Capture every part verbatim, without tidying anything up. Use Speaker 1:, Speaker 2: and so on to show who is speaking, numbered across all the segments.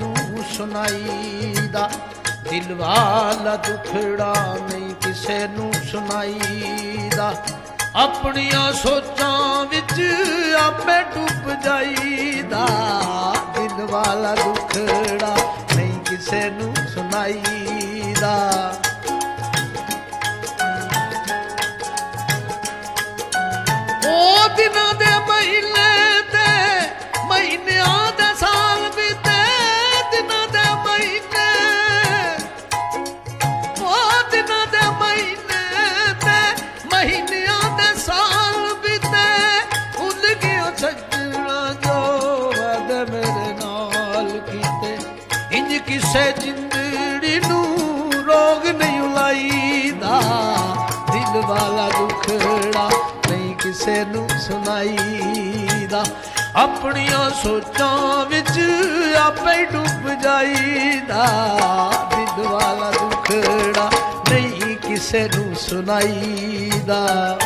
Speaker 1: ਨੂੰ ਸੁਣਾਈਦਾ। ਦਿਲ ਵਾਲਾ ਦੁਖੜਾ ਨਹੀਂ ਕਿਸੇ ਨੂੰ ਸੁਣਾਈਦਾ। ਆਪਣੀਆਂ ਸੋਚਾਂ ਵਿੱਚ ਆਪੇ ਡੁੱਬ ਜਾਈਦਾ। ਦਿਲ ਵਾਲਾ ਦੁਖੜਾ ਨਹੀਂ ਕਿਸੇ ਨੂੰ ਸੁਣਾਈਦਾ। ਉਹ ਦਿਨਾਂ ਦੇ ਮਹੀਨੇ ਤੇ ਮਹੀਨਿਆਂ ਦੇ ਸਾਲ ਬੀਤੇ। ਦਿਨਾਂ ਦੇ ਮਹੀਨੇ ਉਹ ਦਿਨਾਂ ਦੇ ਮਹੀਨੇ ਤੇ ਮਹੀਨਿਆਂ ਦੇ ਸਾਲ ਬੀਤੇ। ਭੁੱਲ ਗਿਆ ਸੱਜਣਾ ਜੋ ਵਾਅਦੇ ਮੇਰੇ ਨਾਲ ਕੀਤੇ। ਇੰਜ ਕਿਸੇ ਜਿੰਦੜੀ ਨੂੰ ਰੋਗ ਨਹੀਂ ਲਾਈਦਾ। ਦਿਲ ਵਾਲਾ ਦੁਖੜਾ ਨਹੀਂ ਕਿਸੇ ਨੂੰ ਸੁਣਾਈਦਾ। ਆਪਣੀਆਂ ਸੋਚਾਂ ਵਿੱਚ ਆਪੇ ਡੁੱਬ ਜਾਈਦਾ। ਦਿਲ ਵਾਲਾ ਦੁਖੜਾ ਨਹੀਂ ਕਿਸੇ ਨੂੰ ਸੁਣਾਈਦਾ।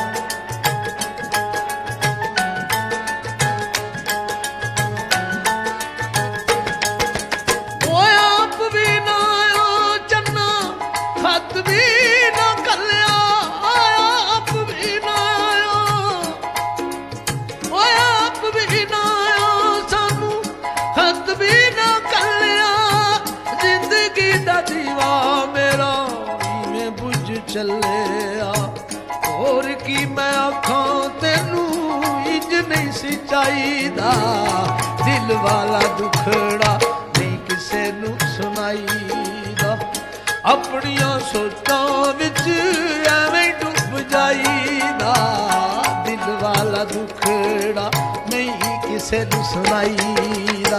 Speaker 1: ਉਹ ਆਪ ਵੀ ਨਾ ਆਇਓ ਚੰਨਾ ਖਤ ਵੀ ਨਾ ਘੱਲਿਆ। ਆਪ ਵੀ ਨਾ ਆਇਓ ਉਹ ਆਪ ਵੀ ਨਾ ਆਇਓ ਸਾਨੂੰ ਖਤ ਵੀ ਨਾ ਘੱਲਿਆ। ਜ਼ਿੰਦਗੀ ਦਾ ਦੀਵਾ ਮੇਰਾ ਇਵੇਂ ਬੁਝ ਚੱਲਿਆ। ਹੋਰ ਕੀ ਮੈਂ ਆਖਾਂ ਤੈਨੂੰ ਇੰਜ ਨਹੀਂ ਸੀ ਚਾਹੀਦਾ। ਦਿਲ ਵਾਲਾ ਦੁਖੜਾ ਨਹੀਂ ਕਿਸੇ ਨੂੰ ਸੁਣਾਈਦਾ। ਆਪਣੀਆਂ ਸੋਚਾਂ ਵਿੱਚ ਐਵੇਂ ਡੁੱਬ ਜਾਈਦਾ। ਦਿਲ ਵਾਲਾ ਦੁਖੜਾ ਨਹੀਂ ਕਿਸੇ ਨੂੰ ਸੁਣਾਈਦਾ।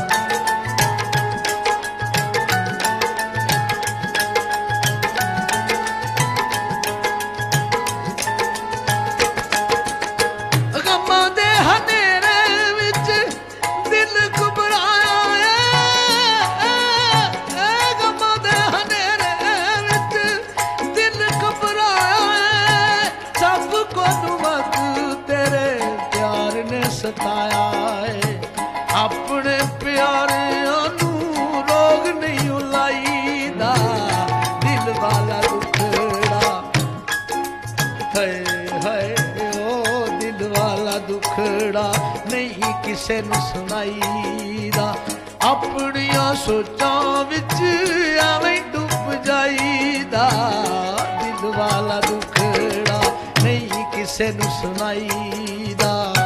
Speaker 1: ਗਮਾਂ ਦੇ ਹਨੇਰੇ ਵਿੱਚ ਦਿਲ ਘਬਰਾਇਆ ਏ। ਗਮਾਂ ਦੇ ਹਨੇਰੇ ਵਿੱਚ ਦਿਲ ਘਬਰਾਇਆ ਏ। ਸਭ ਕੁਝ ਵਕਤ ਤੇਰੇ ਪਿਆਰ ਨੇ ਸਤਾਇਆ ਏ। ਆਪਣੇ ਪਿਆਰਿਆਂ ਨੂੰ ਰੋਗ ਨਹੀਂ ਲਾਈਦਾ। ਦਿਲ ਵਾਲਾ ਦੁਖੜਾ ਹਾਏ ਹਾਏ ਓ ਦਿਲ ਵਾਲਾ ਦੁਖੜਾ ਨਹੀਂ ਕਿਸੇ ਨੂੰ ਸੁਣਾਈਦਾ। ਆਪਣੀਆਂ ਸੋਚਾਂ ਵਿੱਚ ਐਵੇਂ ਡੁੱਬ ਜਾਈਦਾ। ਦਿਲ ਵਾਲਾ ਦੁਖੜਾ ਨਹੀਂ ਕਿਸੇ ਨੂੰ ਸੁਣਾਈਦਾ।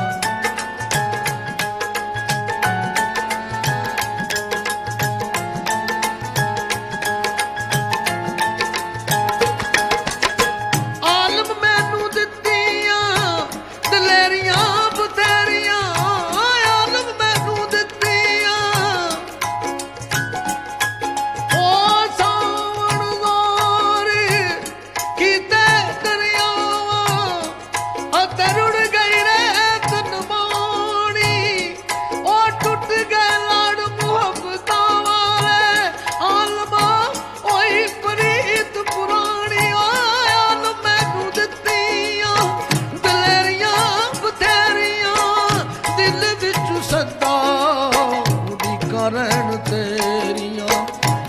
Speaker 1: ਆਲਮ ਮੈਨੂੰ ਦਿੱਤੀਆਂ ਦਲੇਰੀਆਂ ਬਥੇਰੀਆਂ। ਆਲਮ ਮੈਨੂੰ ਦਿੱਤੀਆਂ ਉਹ ਸਾਵਣ ਗੋਰੀ ਕੀਤੇ ਦਰਿਆਵਾਂ। ਅਤੇ ਰੁੜ ਗਈ ਰੇਤ ਨਮਾਣੀ। ਉਹ ਟੁੱਟ ਗਏ ਲੜ ਮੁਹੱਬਤਾਂ ਵਾਲੇ। ਆਲਮਾ ਉਹੀ ਪ੍ਰੀਤ ਪੁਰਾਣੀ। ਆਲਮ ਮੈਨੂੰ ਦਿੱਤੀਆਂ ਦਲੇਰੀਆਂ ਬਥੇਰੀਆਂ। ਦਿਲ ਵਿੱਚ ਸਦਾ ਉਡੀਕਾਂ ਰਹਿਣ ਤੇਰੀਆਂ।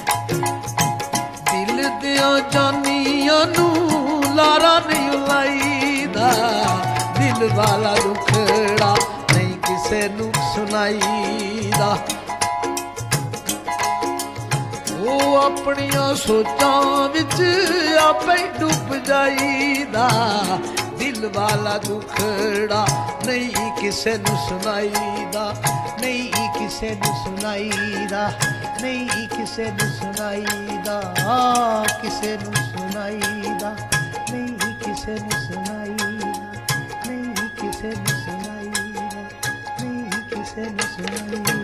Speaker 1: ਦਿਲ ਦੀਆਂ ਜਾਨੀਆਂ ਨੂੰ ਲਾਰਾ ਨਹੀਂ ਲਾਈਦਾ। ਦਿਲ ਵਾਲਾ ਦੁਖੜਾ ਨਹੀਂ ਕਿਸੇ ਨੂੰ ਸੁਣਾਈਦਾ। ਉਹ ਆਪਣੀਆਂ ਸੋਚਾਂ ਵਿੱਚ ਆਪੇ ਡੁੱਬ ਜਾਈਦਾ। ਦਿਲ ਵਾਲਾ ਦੁਖੜਾ ਨਹੀਂ ਕਿਸੇ ਨੂੰ ਸੁਣਾਈਦਾ। ਨਹੀਂ ਕਿਸੇ ਨੂੰ ਸੁਣਾਈਦਾ। ਨਹੀਂ ਕਿਸੇ ਨੂੰ ਸੁਣਾਈਦਾ। ਕਿਸੇ ਨੂੰ ਸੁਣਾਈਦਾ। ਨਹੀਂ ਕਿਸੇ ਨੂੰ ਸੁਣਾਈਦਾ। ਨਹੀਂ ਕਿਸੇ ਨੂੰ ਸੁਣਾਈਦਾ। ਨਹੀਂ ਕਿਸੇ ਨੂੰ ਸੁਣਾਈਦਾ।